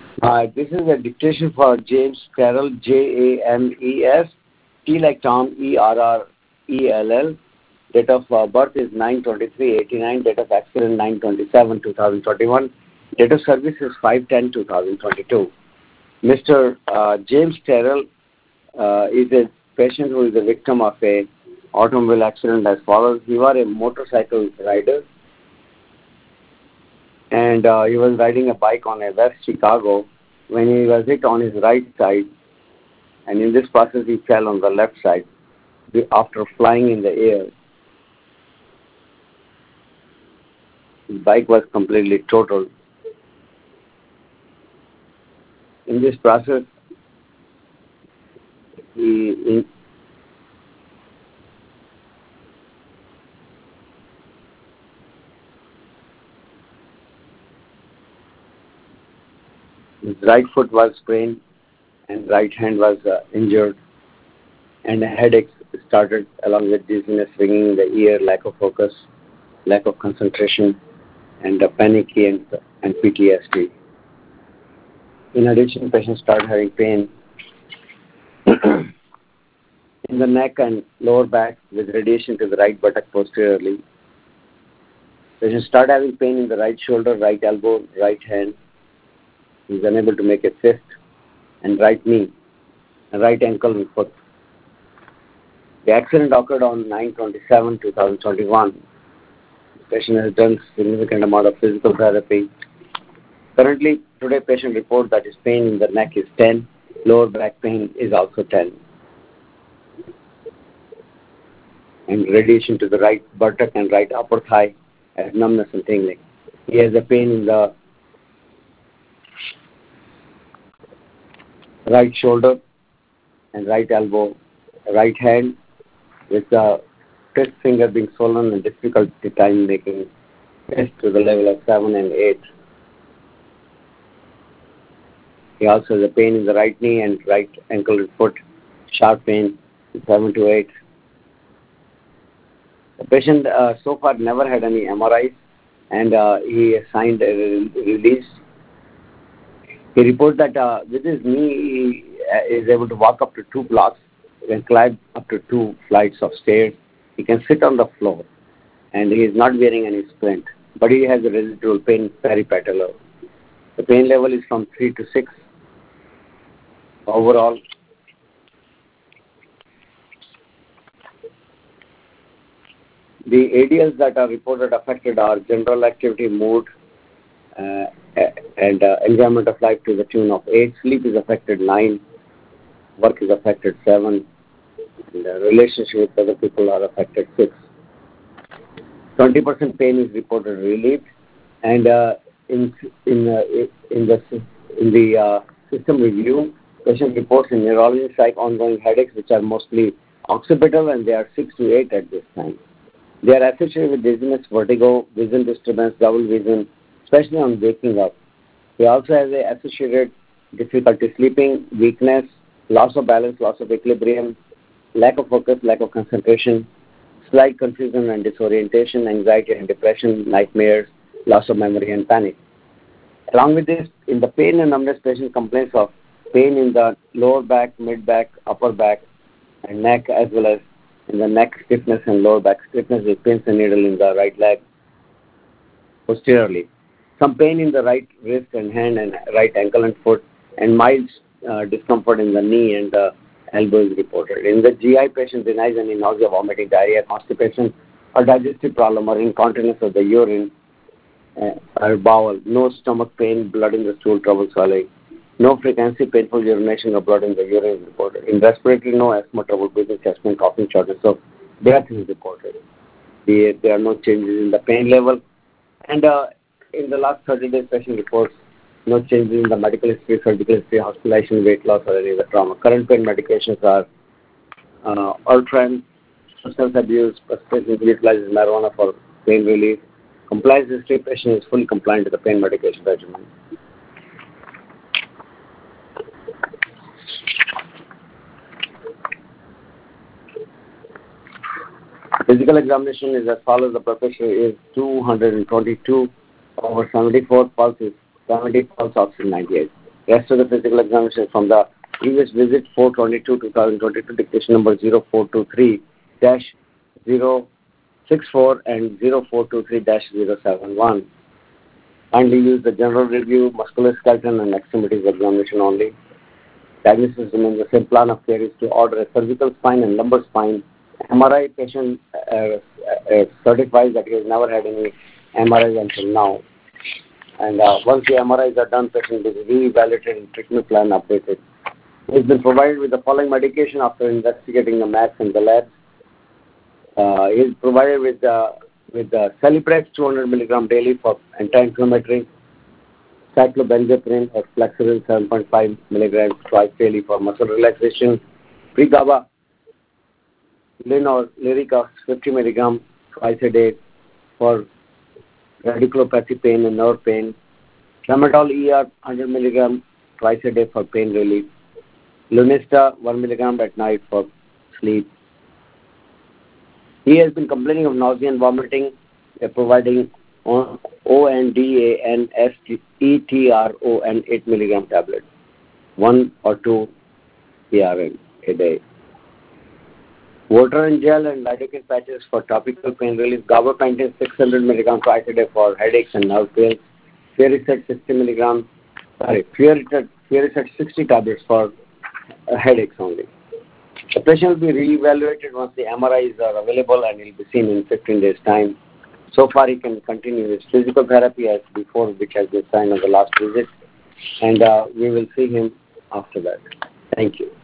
This is a dictation for James Carroll, James, T like Tom, Errell. Date of birth is 9/23/89. Date of accident 9/27/2021. Date of service is 5/10/2022. Mr. James Carroll is a patient who is a victim of a automobile accident as follows. He was a motorcycle rider and he was riding a bike on a West Chicago when he was hit on his right side, and in this process he fell on the left side after flying in the air. His bike was completely totaled. In this process, his right foot was sprained and right hand was injured, and a headache started along with dizziness, ringing in the ear, lack of focus, lack of concentration, and panicky and PTSD. In addition, patient started having pain in the neck and lower back with radiation to the right buttock posteriorly. Patient started having pain in the right shoulder, right elbow, right hand. He is unable to make a fist, and right knee, and right ankle and foot. The accident occurred on 9/27/2021. The patient has done significant amount of physical therapy. Currently, today patient report that his pain in the neck is 10, lower back pain is also 10, and radiation to the right buttock and right upper thigh as numbness and tingling. He has a pain in the right shoulder and right elbow, right hand, with the fifth finger being swollen and difficulty time making fist to the level of 7 and 8. He also has a pain in the right knee and right ankle and foot, sharp pain 7 to 8. The patient so far never had any MRIs, and he signed a release. He reports that with his knee he is able to walk up to 2 blocks. He can climb up to 2 flights of stairs. He can sit on the floor, and he is not wearing any splint. But he has a residual pain peripatellar. The pain level is from 3 to 6. Overall, the ADLs that are reported affected are general activity, mood, and enjoyment of life to the tune of 8. Sleep is affected 9. Work is affected 7. And relationship with other people are affected 6. 20% pain is reported relieved, and in the system review, patient reports in neurology, psych, ongoing headaches, which are mostly occipital, and they are 6 to 8 at this time. They are associated with dizziness, vertigo, vision disturbance, double vision, especially on waking up. He also has a associated difficulty sleeping, weakness, loss of balance, loss of equilibrium, lack of focus, lack of concentration, slight confusion and disorientation, anxiety and depression, nightmares, loss of memory and panic. Along with this, in the pain and numbness, patient complains of pain in the lower back, mid back, upper back, and neck, as well as in the neck stiffness and lower back stiffness with pins and needle in the right leg posteriorly. Some pain in the right wrist and hand and right ankle and foot, and mild discomfort in the knee and the elbow is reported. In the GI, patient denies any nausea, vomiting, diarrhea, constipation, or digestive problem or incontinence of the urine or bowel. No stomach pain, blood in the stool, trouble swallowing. No frequency, painful urination or blood in the urine is reported. In respiratory, no asthma, trouble breathing, chest pain, coughing, shortness of breath is reported. There are no changes in the pain level. And in the last 30 days, patient reports no changes in the medical history, surgical history, hospitalization, weight loss, or any other trauma. Current pain medications are Ultran, substance abuse, patient utilizes marijuana for pain relief. Compliance history, patient is fully compliant to the pain medication regimen. Physical examination is as follows. The blood pressure is 222/74, pulse is 70, pulse oxygen 98. Rest of the physical examination from the previous visit 4/22/2022, dictation number 0423-064 and 0423-071. Kindly use the general review, musculoskeletal and extremities examination only. Diagnosis remains the same. Plan of care is to order a cervical spine and lumbar spine. MRI patient certifies that he has never had any MRIs until now. And once the MRIs are done, patient is re-evaluated and treatment plan updated. He has been provided with the following medication after investigating the max and the labs. He is provided with the Celebrex 200 mg daily for anti-inflammatory, cyclobenzaprine or Flexeril 7.5 mg twice daily for muscle relaxation, Pregabalin or Lyrica 50 mg twice a day for radiculopathy pain and nerve pain, Tramadol ER 100 mg twice a day for pain relief, Lunesta 1 mg at night for sleep. He has been complaining of nausea and vomiting. They are providing ONDANSETRON 8 mg tablet, 1 or 2 PRN a day. Water and gel and lidocaine patches for topical pain relief. Gabapentin 600 mg twice a day for headaches and nerve pain. Furosemide 60 tablets for headaches only. The patient will be re-evaluated once the MRIs are available and he will be seen in 15 days' time. So far, he can continue his physical therapy as before, which has been signed on the last visit, and we will see him after that. Thank you.